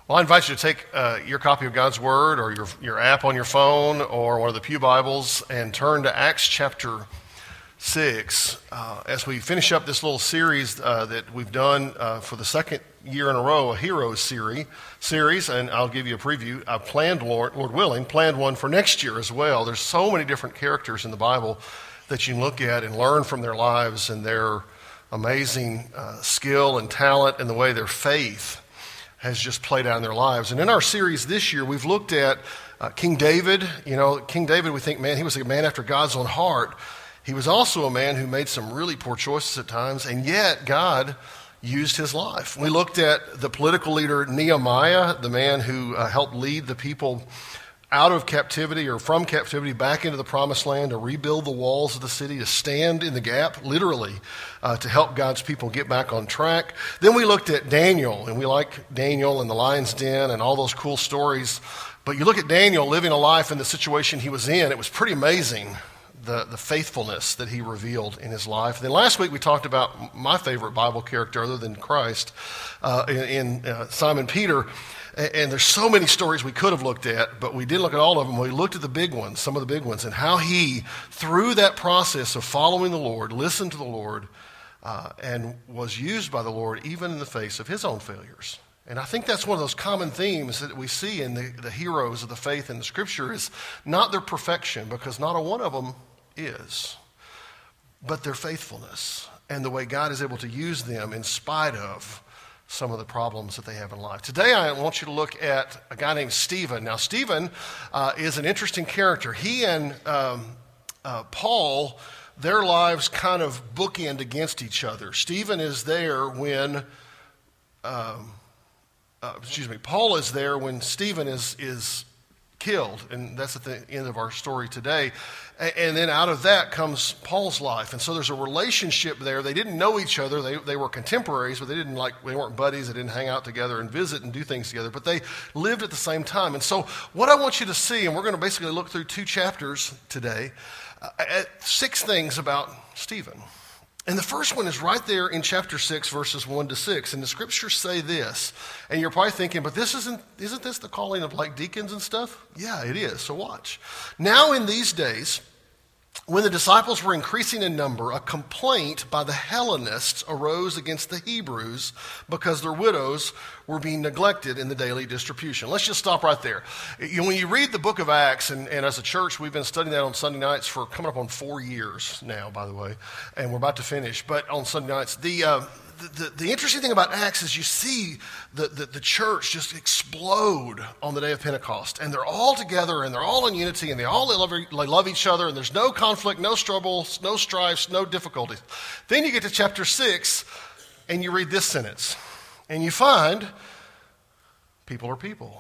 Well, I invite you to take your copy of God's Word or your app on your phone or one of the Pew Bibles and turn to Acts chapter 6 as we finish up this little series that we've done for the second year in a row, a Heroes series, and I'll give you a preview. I've planned, Lord willing, one for next year as well. There's so many different characters in the Bible that you can look at and learn from their lives and their amazing skill and talent and the way their faith has just played out in their lives. And in our series this year, we've looked at King David. You know, King David, we think, man, he was a man after God's own heart. He was also a man who made some really poor choices at times, and yet God used his life. We looked at the political leader Nehemiah, the man who helped lead the people out of captivity or from captivity back into the promised land, to rebuild the walls of the city, to stand in the gap, literally, to help God's people get back on track. Then we looked at Daniel, and we like Daniel and the lion's den and all those cool stories. But you look at Daniel living a life in the situation he was in, it was pretty amazing, the faithfulness that he revealed in his life. And then last week we talked about my favorite Bible character other than Christ, in Simon Peter. And there's so many stories we could have looked at, but we didn't look at all of them. We looked at the big ones, some of the big ones, and how he, through that process of following the Lord, listened to the Lord, and was used by the Lord even in the face of his own failures. And I think that's one of those common themes that we see in the heroes of the faith in the Scripture is not their perfection, because not a one of them is, but their faithfulness and the way God is able to use them in spite of some of the problems that they have in life. Today I want you to look at a guy named Stephen. Now Stephen is an interesting character. He and Paul, their lives kind of bookend against each other. Stephen is there when, Paul is there when Stephen is killed, and that's at the end of our story today. And then out of that comes Paul's life, and so there's a relationship there. They didn't know each other. They were contemporaries, but they weren't buddies. They didn't hang out together and visit and do things together, but they lived at the same time. And so what I want you to see, and we're going to basically look through 2 chapters today, at 6 things about Stephen. And the first one is right there in chapter 6, verses 1 to 6. And the scriptures say this. And you're probably thinking, but isn't this the calling of like deacons and stuff? Yeah, it is. So watch. Now in these days, when the disciples were increasing in number, a complaint by the Hellenists arose against the Hebrews because their widows were being neglected in the daily distribution. Let's just stop right there. When you read the book of Acts, and as a church, we've been studying that on Sunday nights for coming up on 4 years now, by the way, and we're about to finish, but on Sunday nights, the interesting thing about Acts is you see the church just explode on the day of Pentecost. And they're all together, and they're all in unity, and they all love each other, and there's no conflict, no struggles, no strifes, no difficulties. Then you get to chapter 6, and you read this sentence, and you find people are people.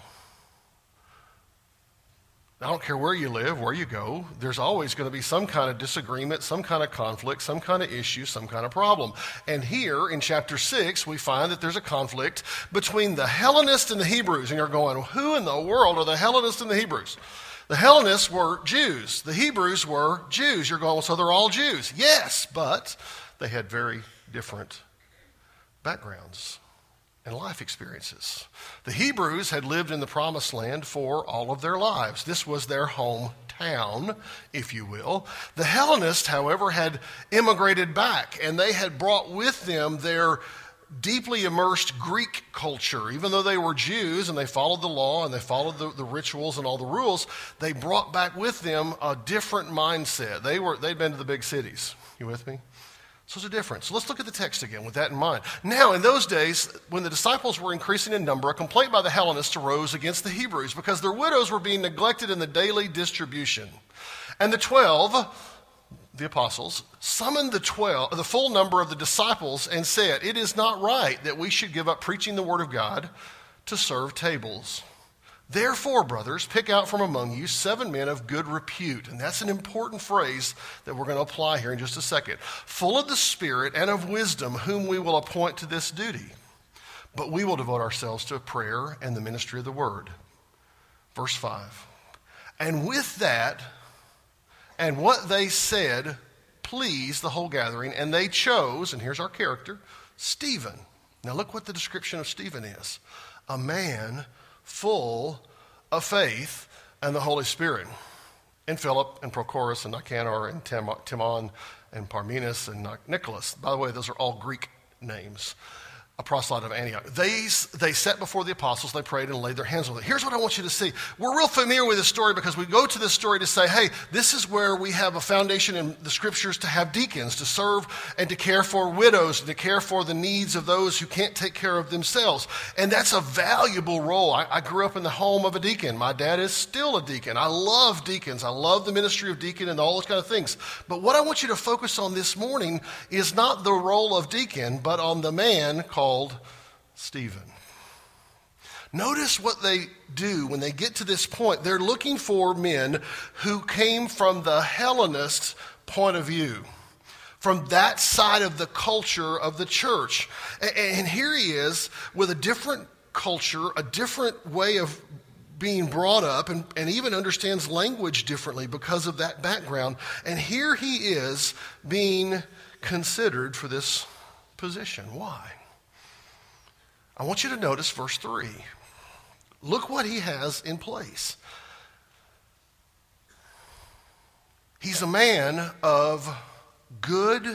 I don't care where you live, where you go, there's always going to be some kind of disagreement, some kind of conflict, some kind of issue, some kind of problem. And here in chapter 6, we find that there's a conflict between the Hellenists and the Hebrews. And you're going, well, who in the world are the Hellenists and the Hebrews? The Hellenists were Jews. The Hebrews were Jews. You're going, well, so they're all Jews. Yes, but they had very different backgrounds and life experiences. The Hebrews had lived in the promised land for all of their lives. This was their hometown, if you will. The Hellenists, however, had immigrated back, and they had brought with them their deeply immersed Greek culture. Even though they were Jews and they followed the law and they followed the rituals and all the rules, they brought back with them a different mindset. They'd been to the big cities. You with me? So there's a difference. So let's look at the text again with that in mind. Now, in those days, when the disciples were increasing in number, a complaint by the Hellenists arose against the Hebrews because their widows were being neglected in the daily distribution. And the 12, the apostles, summoned the full number of the disciples and said, "It is not right that we should give up preaching the word of God to serve tables. Therefore, brothers, pick out from among you 7 men of good repute." And that's an important phrase that we're going to apply here in just a second. "Full of the Spirit and of wisdom, whom we will appoint to this duty. But we will devote ourselves to prayer and the ministry of the word." Verse 5. And with that, and what they said pleased the whole gathering, and they chose, and here's our character, Stephen, Now look what the description of Stephen is. A man full of faith and the Holy Spirit. And Philip and Prochorus and Nicanor and Timon and Parmenas and Nicholas. By the way, those are all Greek names. A proselyte of Antioch. They sat before the apostles, they prayed and laid their hands on them. Here's what I want you to see. We're real familiar with this story because we go to this story to say, hey, this is where we have a foundation in the scriptures to have deacons, to serve and to care for widows, and to care for the needs of those who can't take care of themselves. And that's a valuable role. I grew up in the home of a deacon. My dad is still a deacon. I love deacons. I love the ministry of deacon and all those kind of things. But what I want you to focus on this morning is not the role of deacon, but on the man called Stephen. Notice what they do when they get to this point. They're looking for men who came from the Hellenist point of view, from that side of the culture of the church. And here he is with a different culture, a different way of being brought up, and even understands language differently because of that background. And here he is being considered for this position. Why? I want you to notice verse 3. Look what he has in place. He's a man of good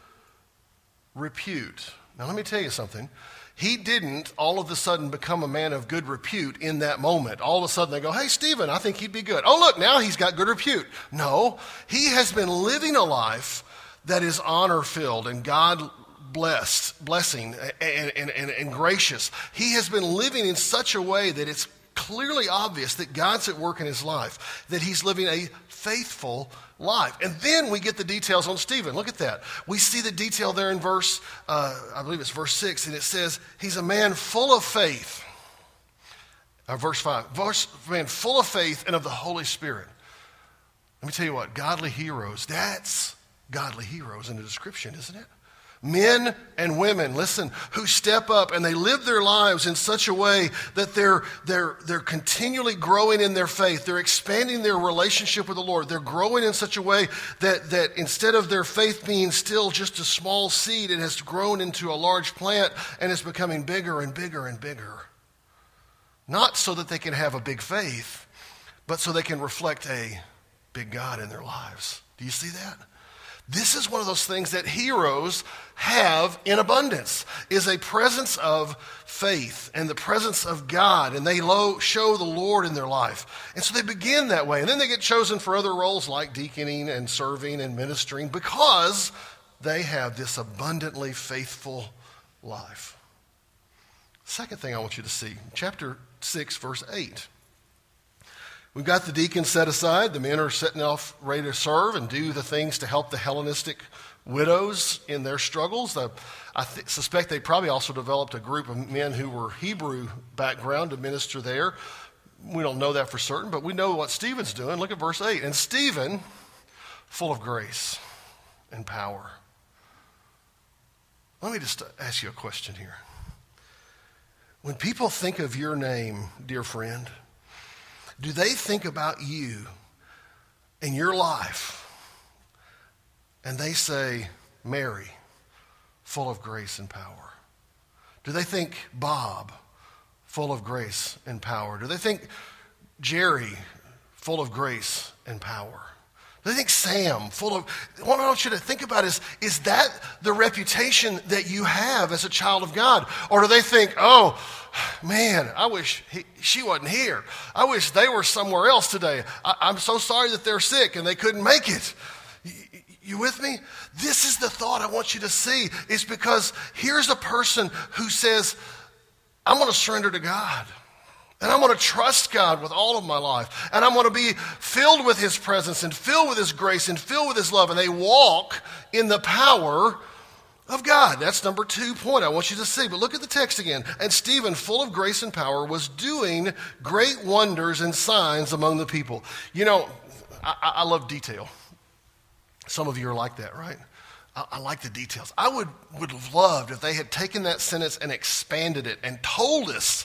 repute. Now let me tell you something. He didn't all of a sudden become a man of good repute in that moment. All of a sudden they go, hey, Stephen, I think he'd be good. Oh, look, now he's got good repute. No, he has been living a life that is honor-filled and blessing and gracious. He has been living in such a way that it's clearly obvious that God's at work in his life, that he's living a faithful life. And then we get the details on Stephen. Look at that. We see the detail there in verse, I believe it's verse 6, and it says, he's a man full of faith. Verse 5, man full of faith and of the Holy Spirit. Let me tell you what, godly heroes, that's godly heroes in the description, isn't it? Men and women, listen, who step up and they live their lives in such a way that they're continually growing in their faith. They're expanding their relationship with the Lord. They're growing in such a way that instead of their faith being still just a small seed, it has grown into a large plant and is becoming bigger and bigger and bigger. Not so that they can have a big faith, but so they can reflect a big God in their lives. Do you see that? This is one of those things that heroes have in abundance, is a presence of faith and the presence of God, and they show the Lord in their life. And so they begin that way, and then they get chosen for other roles like deaconing and serving and ministering because they have this abundantly faithful life. Second thing I want you to see, chapter 6, verse 8. We've got the deacons set aside. The men are setting off ready to serve and do the things to help the Hellenistic widows in their struggles. I suspect they probably also developed a group of men who were Hebrew background to minister there. We don't know that for certain, but we know what Stephen's doing. Look at verse 8. And Stephen, full of grace and power. Let me just ask you a question here. When people think of your name, dear friend, do they think about you and your life and they say, Mary, full of grace and power? Do they think Bob, full of grace and power? Do they think Jerry, full of grace and power? Do they think Sam, full of... What I want you to think about is that the reputation that you have as a child of God? Or do they think, oh, man, I wish she wasn't here. I wish they were somewhere else today. I'm so sorry that they're sick and they couldn't make it. You with me? This is the thought I want you to see. It's because here's a person who says, I'm going to surrender to God. And I'm going to trust God with all of my life. And I'm going to be filled with his presence and filled with his grace and filled with his love. And they walk in the power of God. That's number 2 point I want you to see. But look at the text again. And Stephen, full of grace and power, was doing great wonders and signs among the people. You know, I love detail. Some of you are like that, right? I like the details. I would have loved if they had taken that sentence and expanded it and told us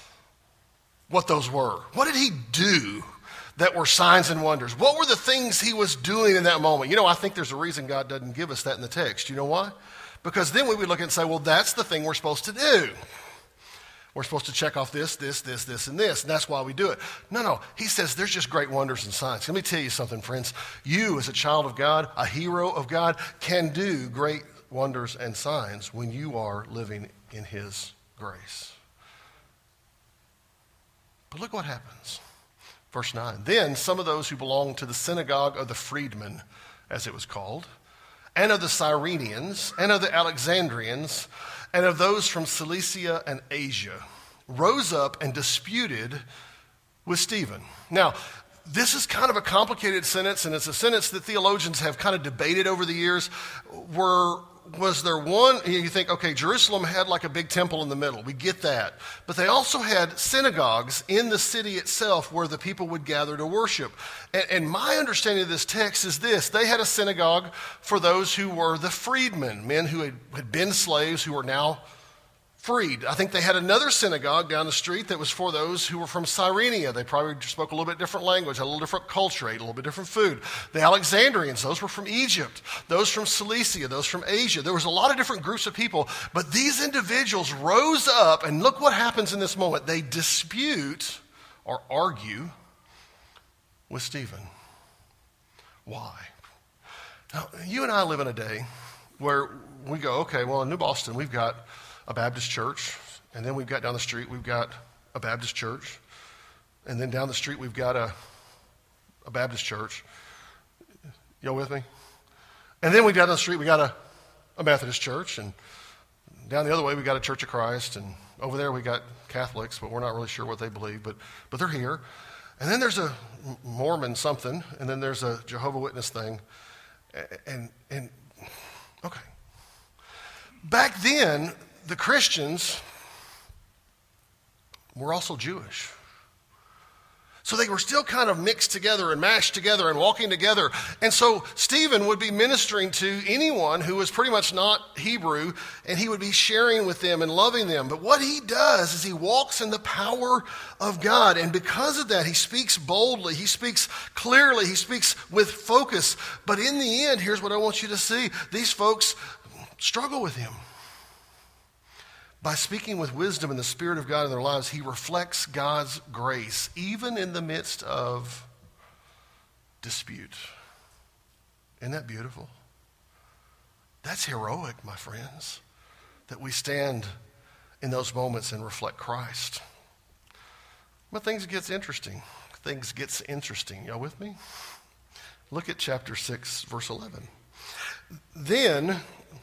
what those were. What did he do that were signs and wonders? What were the things he was doing in that moment? You know, I think there's a reason God doesn't give us that in the text. You know why? Because then we would look and say, well, that's the thing we're supposed to do. We're supposed to check off this, and this, and that's why we do it. No. He says there's just great wonders and signs. Let me tell you something, friends. You, as a child of God, a hero of God, can do great wonders and signs when you are living in his grace. But look what happens. Verse 9. Then some of those who belonged to the synagogue of the freedmen, as it was called, and of the Cyrenians, and of the Alexandrians, and of those from Cilicia and Asia, rose up and disputed with Stephen. Now, this is kind of a complicated sentence, and it's a sentence that theologians have kind of debated over the years. Was there one, you think, okay, Jerusalem had like a big temple in the middle. We get that. But they also had synagogues in the city itself where the people would gather to worship. And my understanding of this text is this. They had a synagogue for those who were the freedmen, men who had been slaves who were now freed. I think they had another synagogue down the street that was for those who were from Cyrenia. They probably spoke a little bit different language, had a little different culture, ate a little bit different food. The Alexandrians, those were from Egypt. Those from Cilicia, those from Asia. There was a lot of different groups of people, but these individuals rose up, and look what happens in this moment. They dispute or argue with Stephen. Why? Now, you and I live in a day where we go, okay, well, in New Boston, we've got a Baptist church, and then we've got down the street, we've got a Baptist church, and then down the street, we've got a Baptist church. Y'all with me? And then we down the street, we got a Methodist church, and down the other way, we got a Church of Christ, and over there, we got Catholics, but we're not really sure what they believe, but they're here. And then there's a Mormon something, and then there's a Jehovah's Witness thing, and okay. Back then, the Christians were also Jewish. So they were still kind of mixed together and mashed together and walking together. And so Stephen would be ministering to anyone who was pretty much not Hebrew, and he would be sharing with them and loving them. But what he does is he walks in the power of God. And because of that, he speaks boldly, he speaks clearly, he speaks with focus. But in the end, here's what I want you to see. These folks struggle with him. By speaking with wisdom and the Spirit of God in their lives, he reflects God's grace, even in the midst of dispute. Isn't that beautiful? That's heroic, my friends, that we stand in those moments and reflect Christ. But things get interesting. Y'all with me? Look at chapter 6, verse 11. Then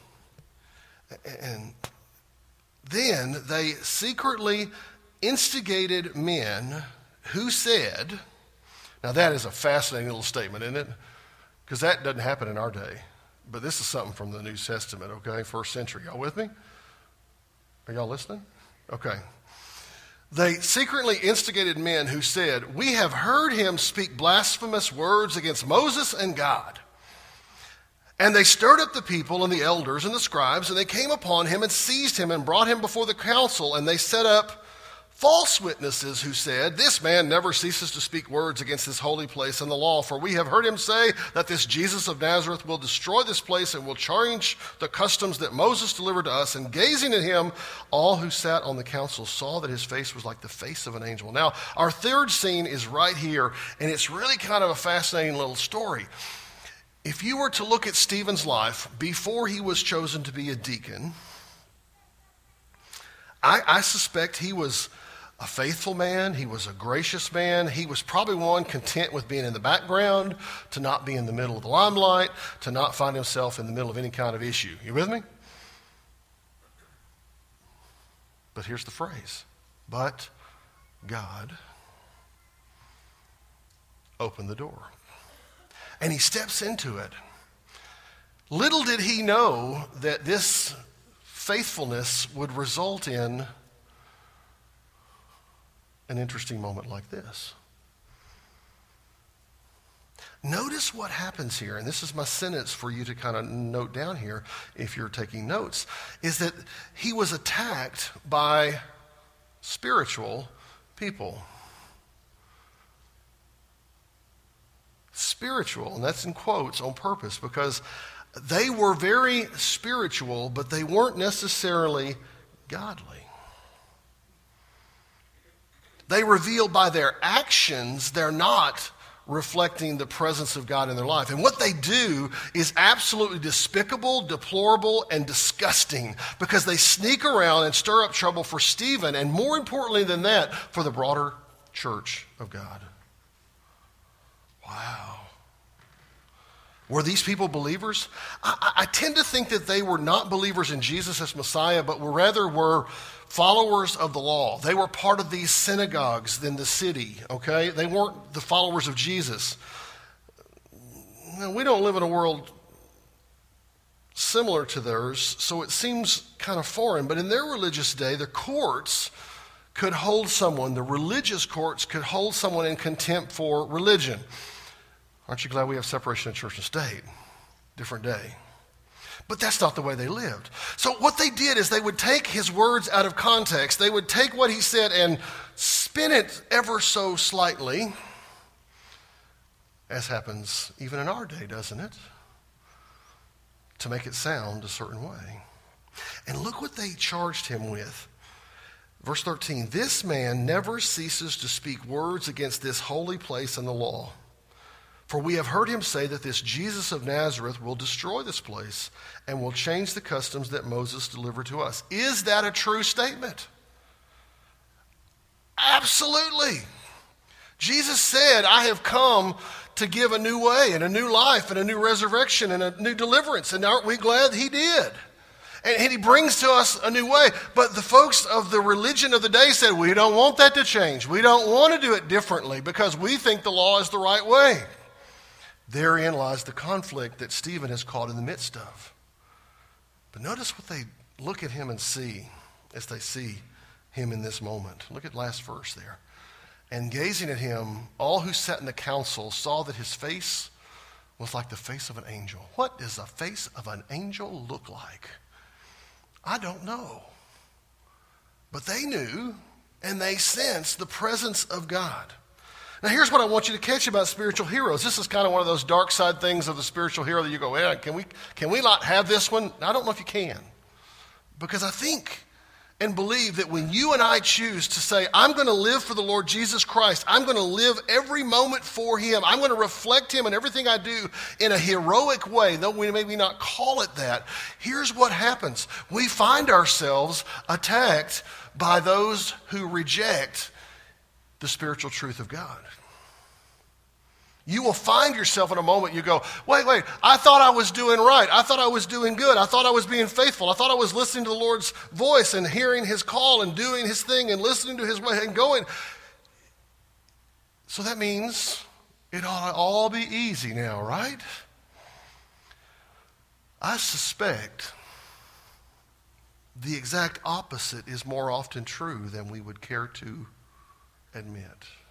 they secretly instigated men who said, now that is a fascinating little statement, isn't it? Because that doesn't happen in our day. But this is something from the New Testament, okay? First century. Y'all with me? Are y'all listening? Okay. They secretly instigated men who said, we have heard him speak blasphemous words against Moses and God. And they stirred up the people and the elders and the scribes, and they came upon him and seized him and brought him before the council. And they set up false witnesses who said, this man never ceases to speak words against this holy place and the law. For we have heard him say that this Jesus of Nazareth will destroy this place and will change the customs that Moses delivered to us. And gazing at him, all who sat on the council saw that his face was like the face of an angel. Now, our third scene is right here, and it's really kind of a fascinating little story. If you were to look at Stephen's life before he was chosen to be a deacon, I suspect he was a faithful man. He was a gracious man. He was probably one content with being in the background, to not be in the middle of the limelight, to not find himself in the middle of any kind of issue. You with me? But here's the phrase. But God opened the door. And he steps into it. Little did he know that this faithfulness would result in an interesting moment like this. Notice what happens here, and this is my sentence for you to kind of note down here if you're taking notes, is that he was attacked by spiritual people. Spiritual, and that's in quotes on purpose, because They were very spiritual, but they weren't necessarily godly. They revealed by their actions they're not reflecting the presence of God in their life. And what they do is absolutely despicable, deplorable, and disgusting because they sneak around and stir up trouble for Stephen, and more importantly than that, for the broader church of God. Wow. Were these people believers? I tend to think that they were not believers in Jesus as Messiah, but rather were followers of the law. They were part of these synagogues in the city, okay? They weren't the followers of Jesus. Now, we don't live in a world similar to theirs, so it seems kind of foreign. But in their religious day, the courts could hold someone, the religious courts could hold someone in contempt for religion. Aren't you glad we have separation of church and state? Different day. But that's not the way they lived. So what they did is they would take his words out of context. They would take what he said and spin it ever so slightly, as happens even in our day, doesn't it? To make it sound a certain way. And look what they charged him with. Verse 13, this man never ceases to speak words against this holy place and the law. For we have heard him say that this Jesus of Nazareth will destroy this place and will change the customs that Moses delivered to us. Is that a true statement? Absolutely. Jesus said, I have come to give a new way and a new life and a new resurrection and a new deliverance. And aren't we glad he did? And he brings to us a new way. But the folks of the religion of the day said, we don't want that to change. We don't want to do it differently because we think the law is the right way. Therein lies the conflict that Stephen is caught in the midst of. But notice what they look at him and see as they see him in this moment. Look at last verse there. And gazing at him, all who sat in the council saw that his face was like the face of an angel. What does the face of an angel look like? I don't know. But they knew and they sensed the presence of God. Now, here's what I want you to catch about spiritual heroes. This is kind of one of those dark side things of the spiritual hero that you go, yeah, can we not have this one? I don't know if you can. Because I think and believe that when you and I choose to say, I'm going to live for the Lord Jesus Christ, I'm going to live every moment for him, I'm going to reflect him in everything I do in a heroic way, though we maybe not call it that, here's what happens. We find ourselves attacked by those who reject the spiritual truth of God. You will find yourself in a moment you go, wait, I thought I was doing right. I thought I was doing good. I thought I was being faithful. I thought I was listening to the Lord's voice and hearing his call and doing his thing and listening to his way and going. So that means it ought to all be easy now, right? I suspect the exact opposite is more often true than we would care to admit.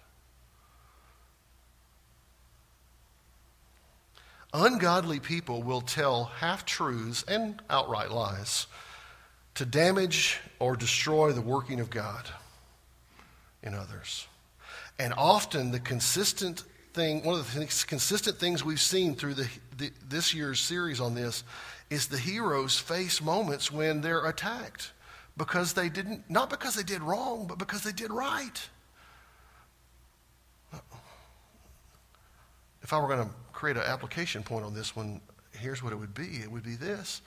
Ungodly people will tell half-truths and outright lies to damage or destroy the working of God in others. And often the consistent thing, one of the consistent things we've seen through this year's series on this is the heroes face moments when they're attacked because they didn't, not because they did wrong, but because they did right. If I were going to create an application point on this one, here's what it would be. It would be this.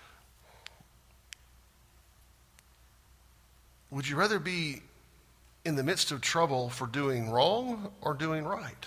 Would you rather be in the midst of trouble for doing wrong or doing right?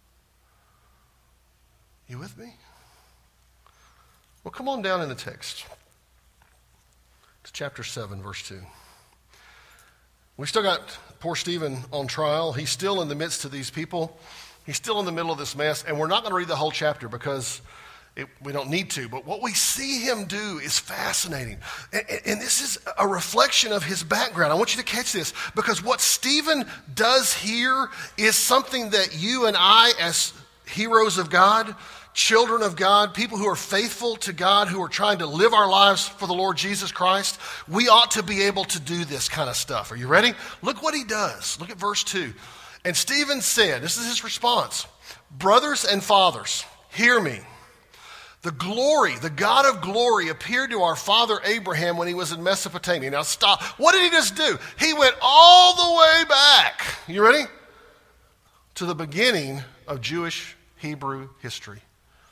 You with me? Well, come on down in the text to chapter 7, verse 2. We still got poor Stephen on trial. He's still in the midst of these people. He's still in the middle of this mess, and we're not going to read the whole chapter because we don't need to. But what we see him do is fascinating. And this is a reflection of his background. I want you to catch this, because what Stephen does here is something that you and I, as heroes of God, children of God, people who are faithful to God, who are trying to live our lives for the Lord Jesus Christ, we ought to be able to do this kind of stuff. Are you ready? Look what he does. Look at verse 2. And Stephen said, this is his response, brothers and fathers, hear me. The glory, the God of glory appeared to our father Abraham when he was in Mesopotamia. Now stop. What did he just do? He went all the way back. You ready? To the beginning of Jewish Hebrew history.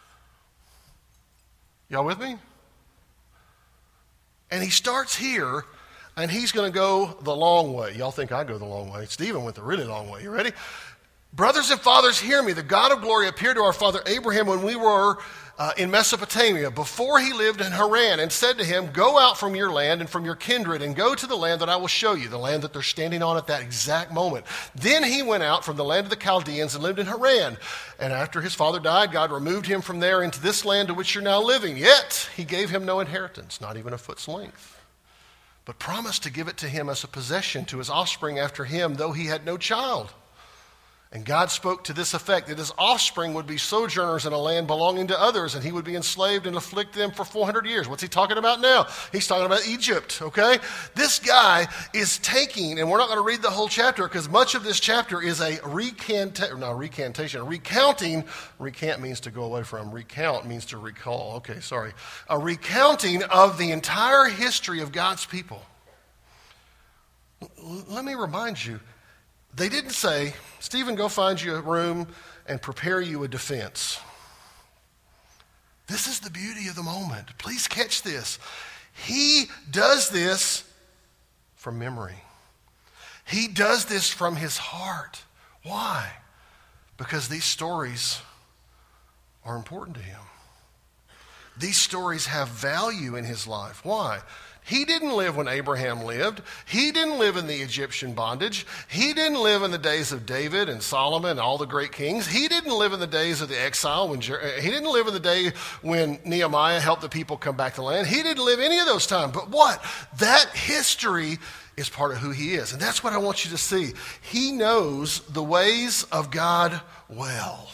Y'all with me? And he starts here, and he's going to go the long way. Y'all think I go the long way. Stephen went the really long way. You ready? Brothers and fathers, hear me. The God of glory appeared to our father Abraham when we were in Mesopotamia, before he lived in Haran, and said to him, go out from your land and from your kindred and go to the land that I will show you, the land that they're standing on at that exact moment. Then he went out from the land of the Chaldeans and lived in Haran. And after his father died, God removed him from there into this land to which you're now living. Yet he gave him no inheritance, not even a foot's length, but promised to give it to him as a possession to his offspring after him, though he had no child. And God spoke to this effect, that his offspring would be sojourners in a land belonging to others, and he would be enslaved and afflict them for 400 years. What's he talking about now? He's talking about Egypt, okay? This guy is taking, and we're not going to read the whole chapter because much of this chapter is a recounting. Recant means to go away from. Recount means to recall. Okay, sorry. A recounting of the entire history of God's people. Let me remind you, they didn't say, Stephen, go find you a room and prepare you a defense. This is the beauty of the moment. Please catch this. He does this from memory. He does this from his heart. Why? Because these stories are important to him. These stories have value in his life. Why? He didn't live when Abraham lived. He didn't live in the Egyptian bondage. He didn't live in the days of David and Solomon and all the great kings. He didn't live in the days of the exile. He didn't live in the day when Nehemiah helped the people come back to land. He didn't live any of those times. But what? That history is part of who he is. And that's what I want you to see. He knows the ways of God well.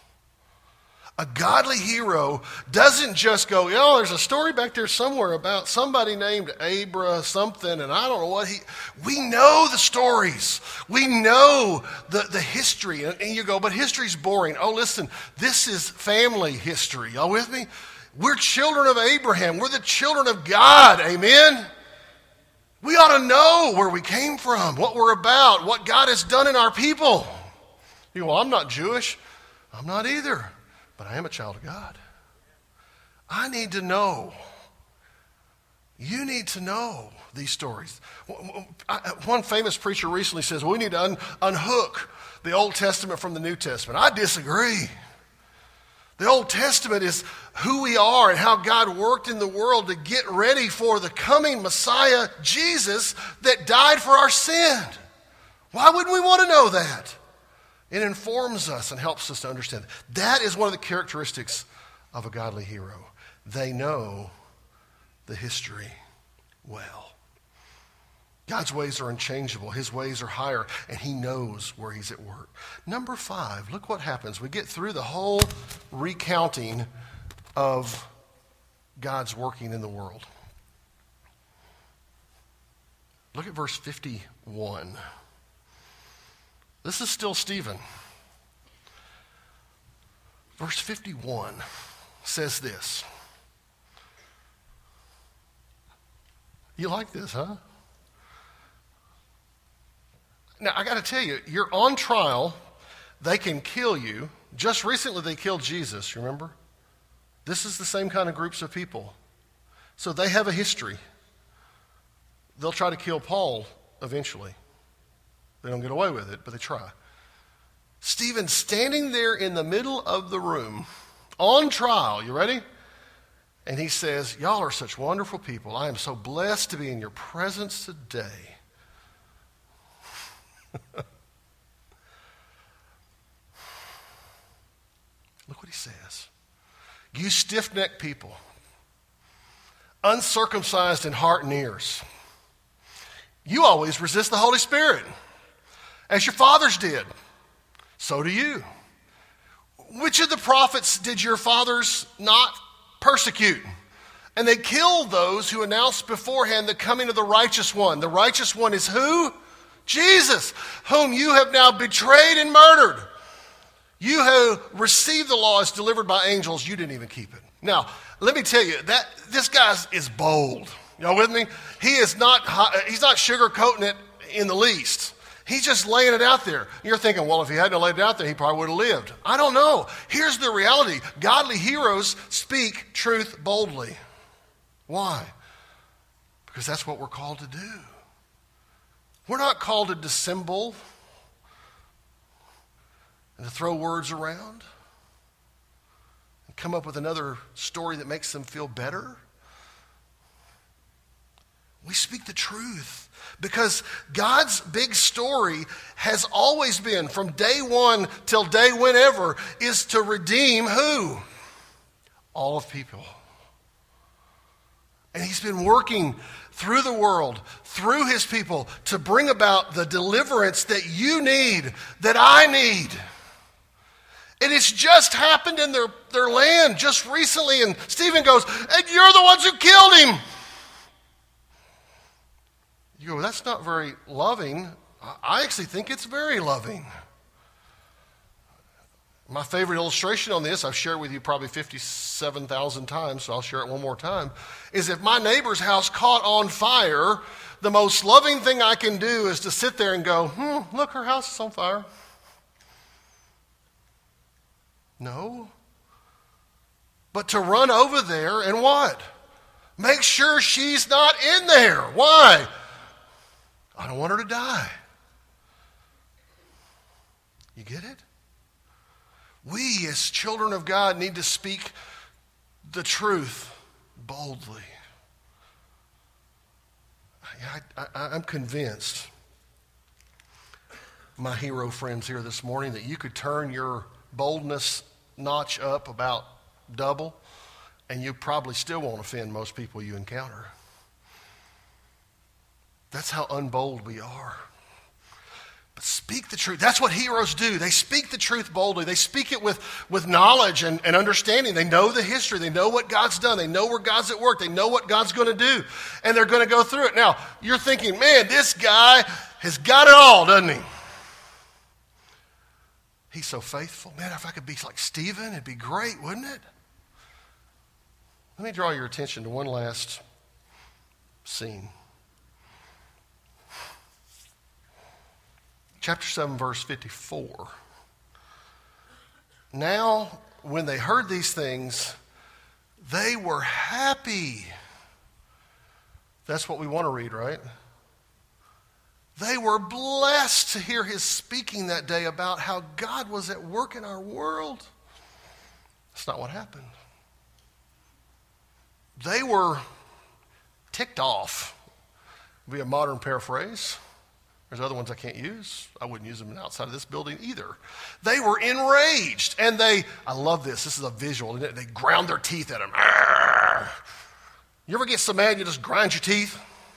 A godly hero doesn't just go, there's a story back there somewhere about somebody named Abra something, and I don't know what we know the stories. We know the history. And you go, but history's boring. Oh, listen, this is family history. Y'all with me? We're children of Abraham. We're the children of God. Amen? We ought to know where we came from, what we're about, what God has done in our people. You go, well, I'm not Jewish. I'm not either. But I am a child of God. I need to know. You need to know these stories. One famous preacher recently says, we need to unhook the Old Testament from the New Testament. I disagree. The Old Testament is who we are and how God worked in the world to get ready for the coming Messiah, Jesus, that died for our sin. Why wouldn't we want to know that? It informs us and helps us to understand. That is one of the characteristics of a godly hero. They know the history well. God's ways are unchangeable. His ways are higher, and he knows where he's at work. Number 5, look what happens. We get through the whole recounting of God's working in the world. Look at verse 51. This is still Stephen. Verse 51 says this. You like this, huh? Now, I got to tell you, you're on trial. They can kill you. Just recently, they killed Jesus, remember? This is the same kind of groups of people. So they have a history. They'll try to kill Paul eventually. They don't get away with it, but they try. Stephen standing there in the middle of the room on trial. You ready? And he says, y'all are such wonderful people. I am so blessed to be in your presence today. Look what he says. You stiff-necked people, uncircumcised in heart and ears, you always resist the Holy Spirit. As your fathers did, so do you. Which of the prophets did your fathers not persecute? And they killed those who announced beforehand the coming of the righteous one. The righteous one is who? Jesus, whom you have now betrayed and murdered. You who received the law as delivered by angels, you didn't even keep it. Now, let me tell you, that this guy is bold. Y'all with me? He's not sugarcoating it in the least. He's just laying it out there. You're thinking, well, if he hadn't laid it out there, he probably would have lived. I don't know. Here's the reality. Godly heroes speak truth boldly. Why? Because that's what we're called to do. We're not called to dissemble and to throw words around and come up with another story that makes them feel better. We speak the truth because God's big story has always been, from day one till day whenever, is to redeem who? All of people. And he's been working through the world, through his people, to bring about the deliverance that you need, that I need. And it's just happened in their land just recently. And Stephen goes, and you're the ones who killed him. You go, that's not very loving. I actually think it's very loving. My favorite illustration on this, I've shared with you probably 57,000 times, so I'll share it one more time, is if my neighbor's house caught on fire, the most loving thing I can do is to sit there and go, look, her house is on fire. No. But to run over there and what? Make sure she's not in there. Why? I don't want her to die. You get it? We, as children of God, need to speak the truth boldly. I'm convinced, my hero friends here this morning, that you could turn your boldness notch up about double, and you probably still won't offend most people you encounter. That's how unbold we are. But speak the truth. That's what heroes do. They speak the truth boldly. They speak it with knowledge and understanding. They know the history. They know what God's done. They know where God's at work. They know what God's going to do. And they're going to go through it. Now, you're thinking, man, this guy has got it all, doesn't he? He's so faithful. Man, if I could be like Stephen, it'd be great, wouldn't it? Let me draw your attention to one last scene. Chapter 7, verse 54. Now, when they heard these things, they were happy. That's what we want to read, right? They were blessed to hear his speaking that day about how God was at work in our world. That's not what happened. They were ticked off, would be a modern paraphrase. There's other ones I can't use. I wouldn't use them outside of this building either. They were enraged, and I love this. This is a visual, isn't it? They ground their teeth at him. Arrgh. You ever get so mad you just grind your teeth?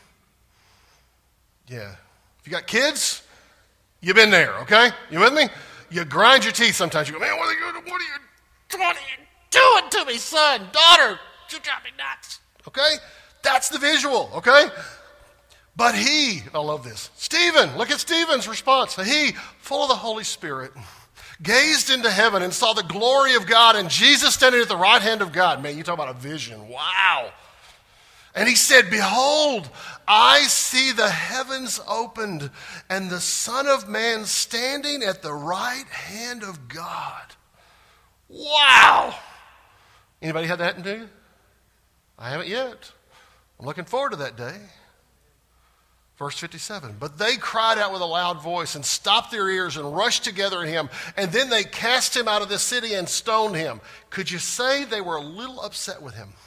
Yeah. If you got kids, you've been there, okay? You with me? You grind your teeth sometimes. You go, man, what are you doing to me, son, daughter? You drive me nuts. Okay? That's the visual, okay? But he, I love this, Stephen, look at Stephen's response. He, full of the Holy Spirit, gazed into heaven and saw the glory of God and Jesus standing at the right hand of God. Man, you talk about a vision. Wow. And he said, behold, I see the heavens opened and the Son of Man standing at the right hand of God. Wow. Anybody had that happen to you? I haven't yet. I'm looking forward to that day. Verse 57, but they cried out with a loud voice and stopped their ears and rushed together at him. And then they cast him out of the city and stoned him. Could you say they were a little upset with him?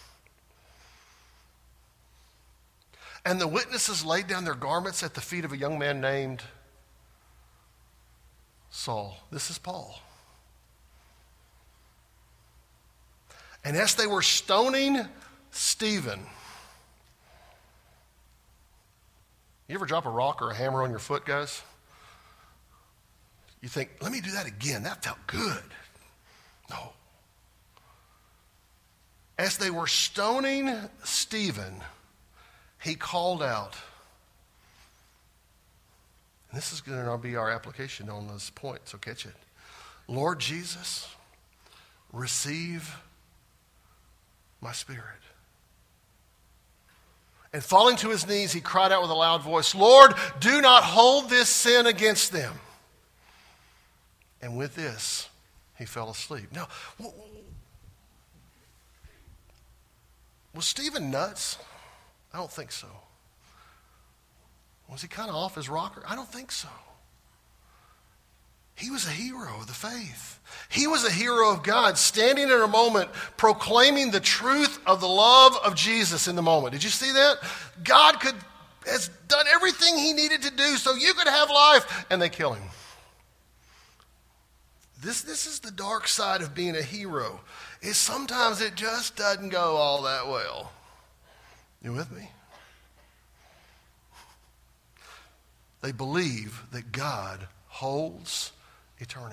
And the witnesses laid down their garments at the feet of a young man named Saul. This is Paul. And as they were stoning Stephen, you ever drop a rock or a hammer on your foot, guys? You think, let me do that again. That felt good. No. As they were stoning Stephen, he called out. And this is going to be our application on this point, so catch it. Lord Jesus, receive my spirit. And falling to his knees, he cried out with a loud voice, Lord, do not hold this sin against them. And with this, he fell asleep. Now, was Stephen nuts? I don't think so. Was he kind of off his rocker? I don't think so. He was a hero of the faith. He was a hero of God, standing in a moment, proclaiming the truth of the love of Jesus in the moment. Did you see that? God has done everything he needed to do so you could have life, and they kill him. This is the dark side of being a hero, is sometimes it just doesn't go all that well. You with me? They believe that God holds eternity.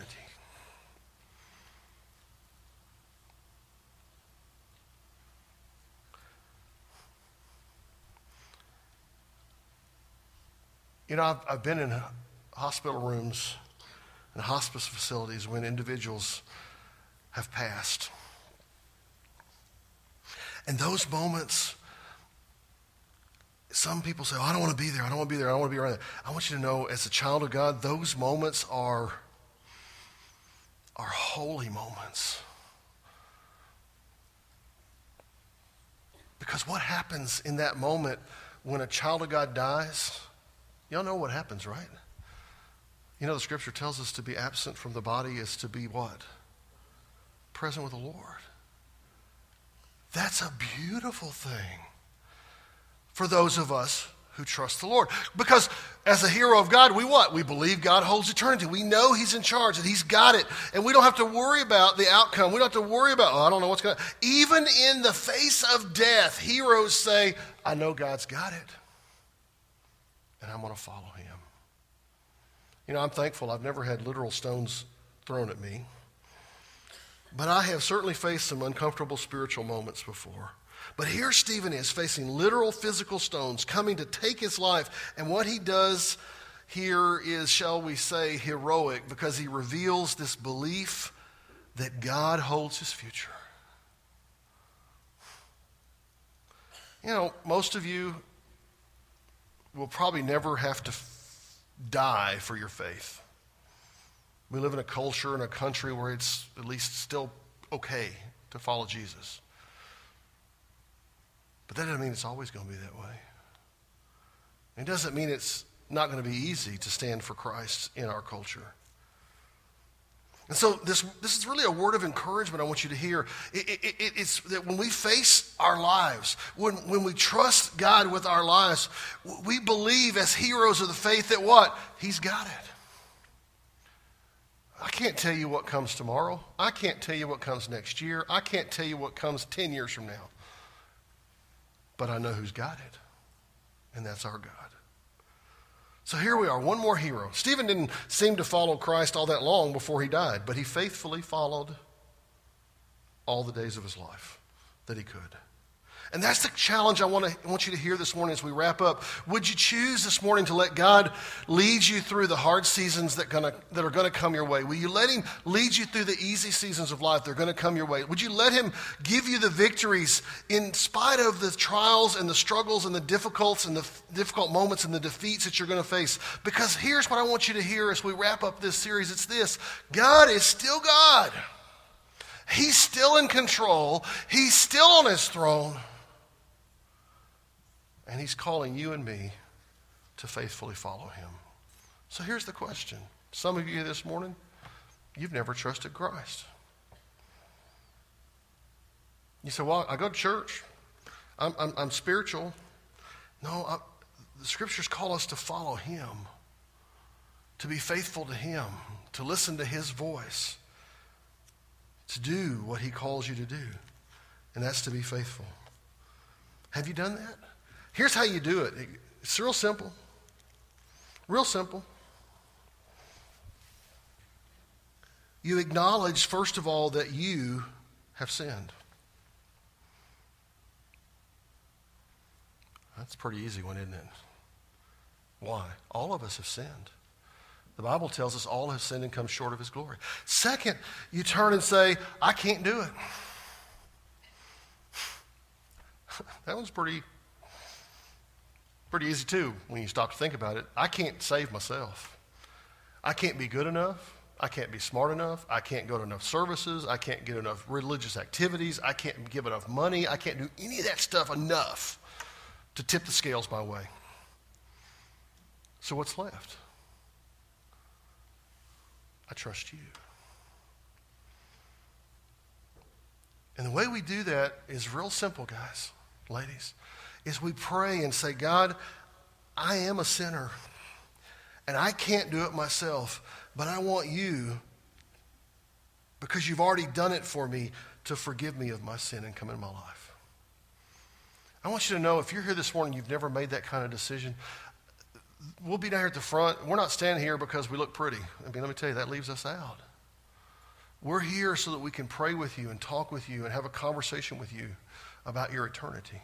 You know, I've been in hospital rooms and hospice facilities when individuals have passed. And those moments, some people say, oh, I don't want to be there, I don't want to be there, I don't want to be around there. I want you to know, as a child of God, those moments are holy moments. Because what happens in that moment when a child of God dies, y'all know what happens, right? You know, the scripture tells us to be absent from the body is to be what? Present with the Lord. That's a beautiful thing for those of us who trust the Lord. Because as a hero of God, we what? We believe God holds eternity. We know he's in charge and he's got it. And we don't have to worry about the outcome. We don't have to worry about, I don't know what's going to happen. Even in the face of death, heroes say, I know God's got it. And I'm going to follow him. You know, I'm thankful I've never had literal stones thrown at me. But I have certainly faced some uncomfortable spiritual moments before. But here Stephen is facing literal physical stones coming to take his life. And what he does here is, shall we say, heroic, because he reveals this belief that God holds his future. You know, most of you will probably never have to die for your faith. We live in a culture and a country where it's at least still okay to follow Jesus. But that doesn't mean it's always going to be that way. It doesn't mean it's not going to be easy to stand for Christ in our culture. And so this is really a word of encouragement I want you to hear. It's that when we face our lives, when we trust God with our lives, we believe as heroes of the faith that what? He's got it. I can't tell you what comes tomorrow. I can't tell you what comes next year. I can't tell you what comes 10 years from now. But I know who's got it, and that's our God. So here we are, one more hero. Stephen didn't seem to follow Christ all that long before he died, but he faithfully followed all the days of his life that he could. And that's the challenge I want you to hear this morning as we wrap up. Would you choose this morning to let God lead you through the hard seasons that are going to come your way? Will you let him lead you through the easy seasons of life that are going to come your way? Would you let him give you the victories in spite of the trials and the struggles and the difficult moments and the defeats that you're going to face? Because here's what I want you to hear as we wrap up this series. It's this: God is still God. He's still in control. He's still on his throne. And he's calling you and me to faithfully follow him. So here's the question. Some of you this morning, you've never trusted Christ. You say, well, I go to church. I'm spiritual. No, the scriptures call us to follow him, to be faithful to him, to listen to his voice, to do what he calls you to do. And that's to be faithful. Have you done that? Here's how you do it. It's real simple. Real simple. You acknowledge, first of all, that you have sinned. That's a pretty easy one, isn't it? Why? All of us have sinned. The Bible tells us all have sinned and come short of his glory. Second, you turn and say, I can't do it. That one's pretty easy too when you stop to think about it. I can't save myself. I can't be good enough. I can't be smart enough. I can't go to enough services. I can't get enough religious activities. I can't give enough money. I can't do any of that stuff enough to tip the scales my way. So what's left? I trust you. And the way we do that is real simple, guys, ladies, is we pray and say, God, I am a sinner, and I can't do it myself, but I want you, because you've already done it for me, to forgive me of my sin and come in my life. I want you to know, if you're here this morning, you've never made that kind of decision, we'll be down here at the front. We're not standing here because we look pretty. I mean, let me tell you, that leaves us out. We're here so that we can pray with you and talk with you and have a conversation with you about your eternity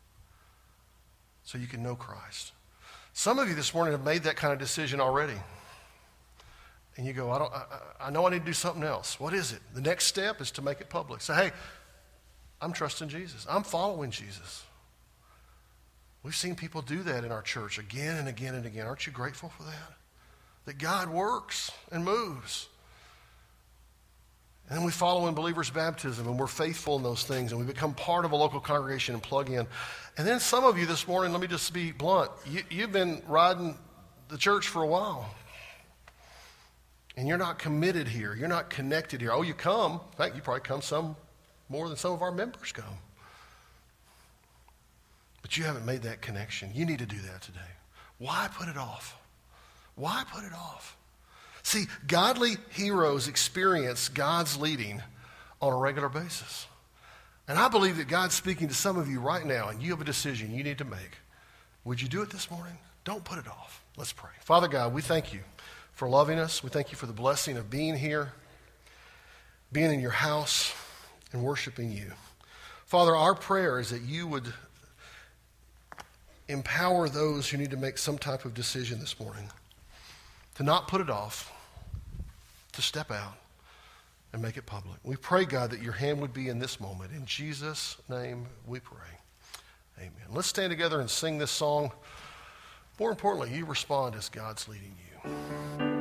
so you can know Christ. Some of you this morning have made that kind of decision already. And you go, I know I need to do something else. What is it? The next step is to make it public. Say, hey, I'm trusting Jesus. I'm following Jesus. We've seen people do that in our church again and again and again. Aren't you grateful for that? That God works and moves. And then we follow in believers' baptism, and we're faithful in those things, and we become part of a local congregation and plug in. And then some of you this morning, let me just be blunt, you've been riding the church for a while. And you're not committed here. You're not connected here. Oh, you come. In fact, you probably come some more than some of our members come. But you haven't made that connection. You need to do that today. Why put it off? Why put it off? See, godly heroes experience God's leading on a regular basis. And I believe that God's speaking to some of you right now, and you have a decision you need to make. Would you do it this morning? Don't put it off. Let's pray. Father God, we thank you for loving us. We thank you for the blessing of being here, being in your house, and worshiping you. Father, our prayer is that you would empower those who need to make some type of decision this morning to not put it off, to step out and make it public. We pray, God, that your hand would be in this moment. In Jesus' name we pray. Amen. Let's stand together and sing this song. More importantly, you respond as God's leading you.